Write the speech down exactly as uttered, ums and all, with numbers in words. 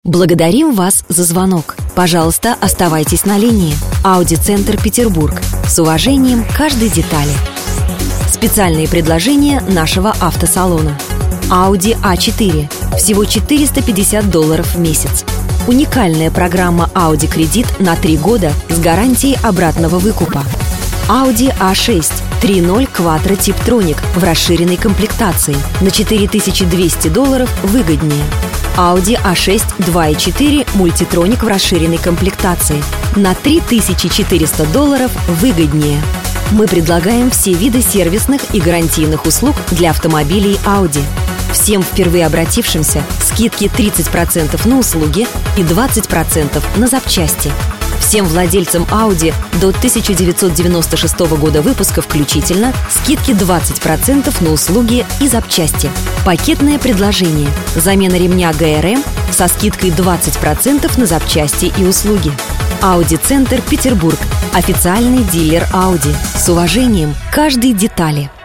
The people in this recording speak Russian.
Благодарим вас за звонок. Пожалуйста, оставайтесь на линии. Ауди-центр Петербург. С уважением к каждой детали. Специальные предложения нашего автосалона. Audi а четыре. Всего четыреста пятьдесят долларов в месяц. Уникальная программа Audi кредит на три года с гарантией обратного выкупа. Audi а шесть три ноль Quattro Tiptronic в расширенной комплектации на четыре тысячи двести долларов выгоднее. Audi а шесть два и четыре Multitronic в расширенной комплектации на три тысячи четыреста долларов выгоднее. Мы предлагаем все виды сервисных и гарантийных услуг для автомобилей Audi. Всем впервые обратившимся скидки тридцать процентов на услуги и двадцать процентов на запчасти. Всем владельцам Audi до тысяча девятьсот девяносто шестого года выпуска включительно скидки двадцать процентов на услуги и запчасти. Пакетное предложение. Замена ремня ГРМ со скидкой двадцать процентов на запчасти и услуги. Ауди-центр Петербург. Официальный дилер Audi. С уважением к каждой детали.